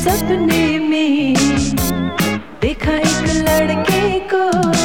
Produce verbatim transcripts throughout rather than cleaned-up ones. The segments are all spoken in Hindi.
सपने में देखा एक लड़के को।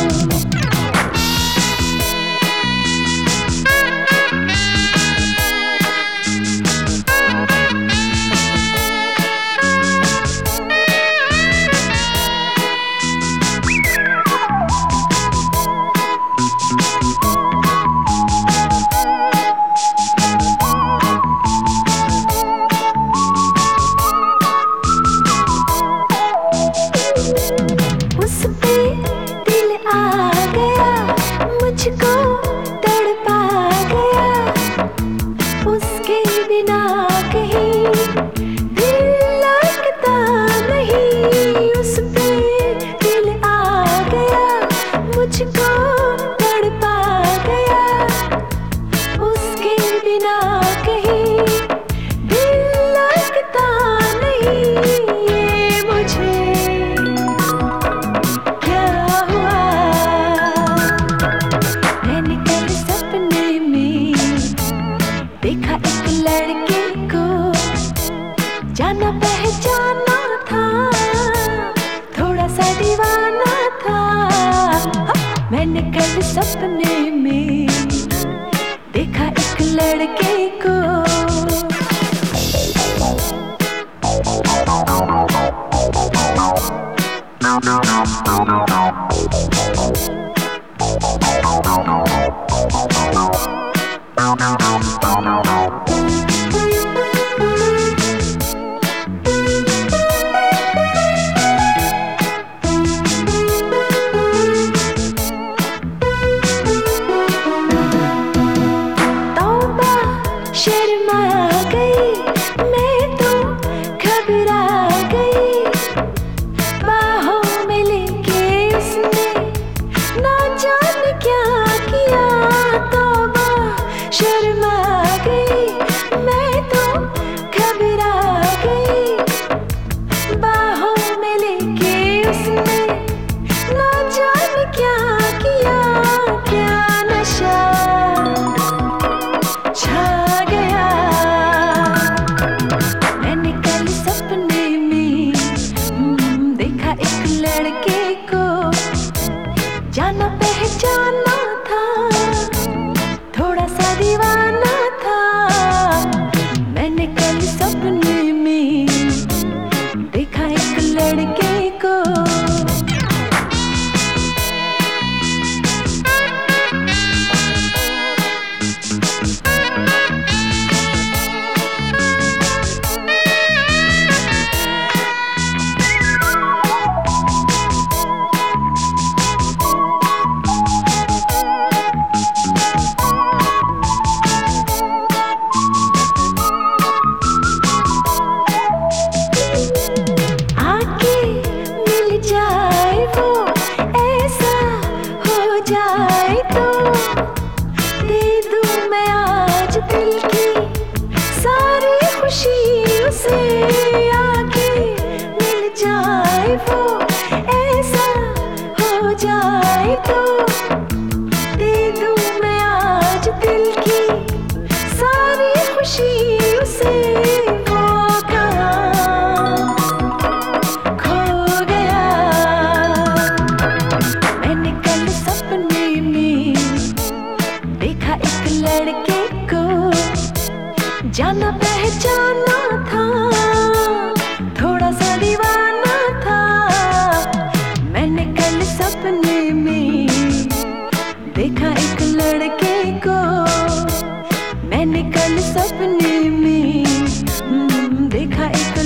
मुझको तड़पा गया, उसके बिना कहीं दिल लगता नहीं। उस पे दिल आ गया, मुझको तड़पा गया, उसके बिना कहीं दिल लगता नहीं। ये मुझे क्या हुआ, देखा एक लड़के को, जाना पहचाना था, थोड़ा सा दीवाना था। मैंने कल सपने में देखा एक लड़के को। शर्मा गई मैं तो, घबरा गई, बाहों में लेके उसने ना जाने क्या किया। तौबा शर्मा गई मैं तो, घबरा गई, बाहों में लेके उसने ना जाने क्या किया। क्या नशा छा गया, मैंने कल सपने में देखा एक लड़के को, जाना पहचाना था, थोड़ा सा दीवाना था। मैंने कल सपने में देखा एक लड़के को। जाए तो दे दूं मैं आज दिल की सारी खुशी उसे। आके मिल जाए वो, ऐसा हो जाए तो दे दूं मैं आज दिल की सारी खुशी उसे। वो कहाँ खो गया, मैंने कल सपने में देखा एक लड़के को, जाना पहचाना था, थोड़ा सा दीवाना था। मैंने कल सपने में देखा एक लड़के को, मैंने कल सपने में देखा एक